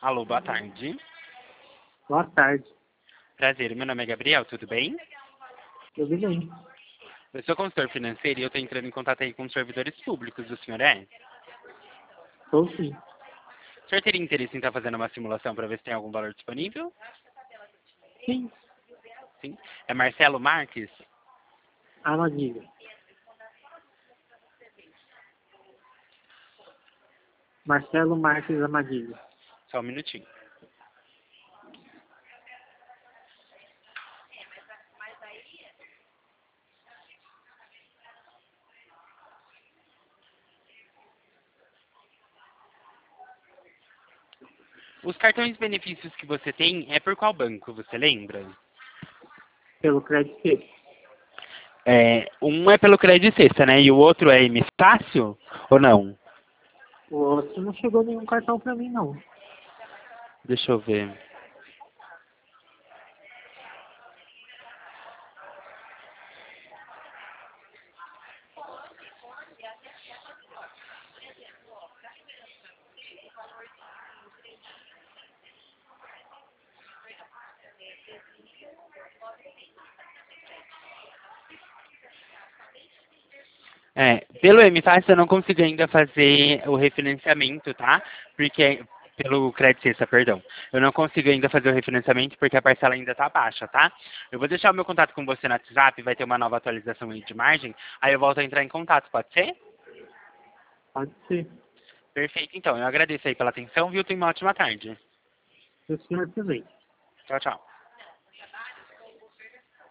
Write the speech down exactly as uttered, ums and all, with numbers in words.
Alô, boa tarde. Boa tarde. Prazer, meu nome é Gabriel, tudo bem? Tudo bem? Eu sou consultor financeiro e eu estou entrando em contato aí com os servidores públicos. O senhor é? Estou sim. O senhor teria interesse em estar fazendo uma simulação para ver se tem algum valor disponível? Sim. Sim. É Marcelo Marques? Armadilha. Marcelo Marques Armadilha. Só um minutinho. Os cartões benefícios que você tem é por qual banco, você lembra? Pelo Crédito C. É, um é pelo Crédito Sexta, né? E o outro é M Fácil ou não? O outro não chegou nenhum cartão pra mim, não. Deixa eu ver. É, pelo M Fácil eu não consigo ainda fazer o refinanciamento, tá? Porque, pelo Crédito Sexta, perdão. Eu não consigo ainda fazer o refinanciamento porque a parcela ainda tá baixa, tá? Eu vou deixar o meu contato com você no WhatsApp, vai ter uma nova atualização aí de margem, aí eu volto a entrar em contato, pode ser? Pode ser. Perfeito, então. Eu agradeço aí pela atenção, viu? Tenha uma ótima tarde. O senhor também. Tchau, tchau.